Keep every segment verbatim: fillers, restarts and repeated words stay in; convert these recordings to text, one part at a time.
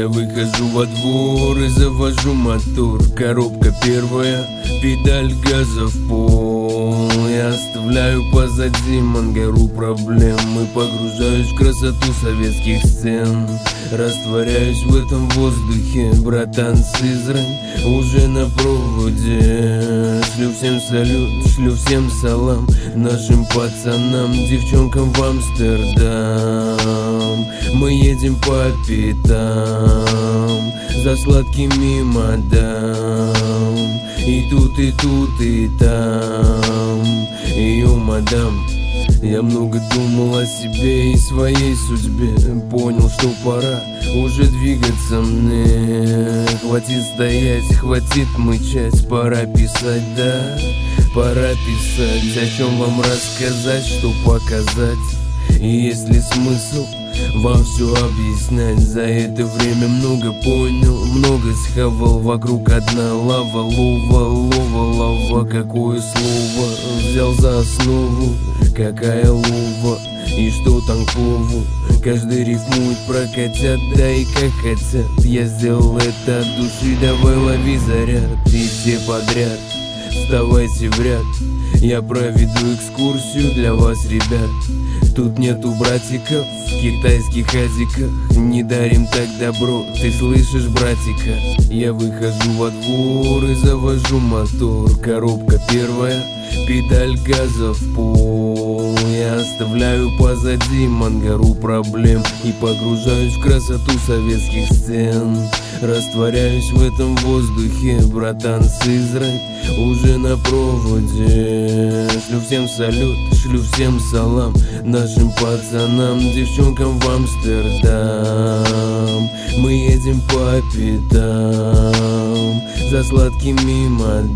Я выхожу во двор и завожу мотор. Коробка первая, педаль газа в пол. Я оставляю позади мангару проблем и погружаюсь в красоту советских сцен. Растворяюсь в этом воздухе, братан, Сызрань уже на проводе. Шлю всем салют, шлю всем салам, нашим пацанам, девчонкам в Амстердам. Мы едем по пятам за сладкими мадам. И тут, и тут, и там, ее мадам. Я много думал о себе и своей судьбе. Понял, что пора уже двигаться мне. Хватит стоять, хватит мычать, пора писать, да, пора писать. О чем вам рассказать, что показать, и есть ли смысл вам все объяснять? За это время много понял, много схавал. Вокруг одна лава, лова, лова, лава. Какое слово взял за основу, какая лова и что танкову. Каждый рифмует про котят, да и как хотят. Я сделал это от души, давай лови заряд. И все подряд, вставайте в ряд. Я проведу экскурсию для вас, ребят. Тут нету братиков в китайских азиках. Не дарим так добро, ты слышишь, братика? Я выхожу во двор и завожу мотор. Коробка первая, педаль газа в пол. Я оставляю позади мангару проблем и погружаюсь в красоту советских сцен. Растворяюсь в этом воздухе, братан, Сызрань уже на проводе. Шлю всем салют, шлю всем салам, нашим пацанам, девчонкам в Амстердам. Мы едем по пятам за сладкими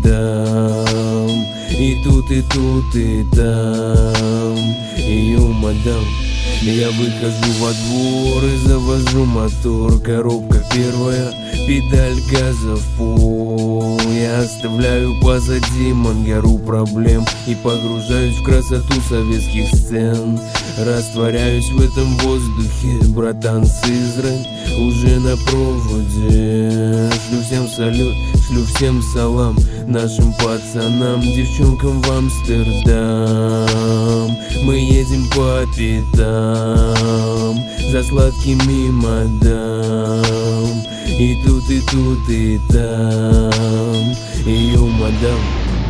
мадам. И тут, и тут, и там, ее мадам. Я выхожу во двор и завожу мотор. Коробка первая, педаль газа в пол. Я оставляю позади мангару проблем и погружаюсь в красоту советских сцен. Растворяюсь в этом воздухе, братан, Сызрань уже на проводе. Шлю всем салют, шлю всем салам, нашим пацанам, девчонкам в Амстердам. Мы едем по пятам за сладкими мадам. И тут, и тут, и там, ее мадам.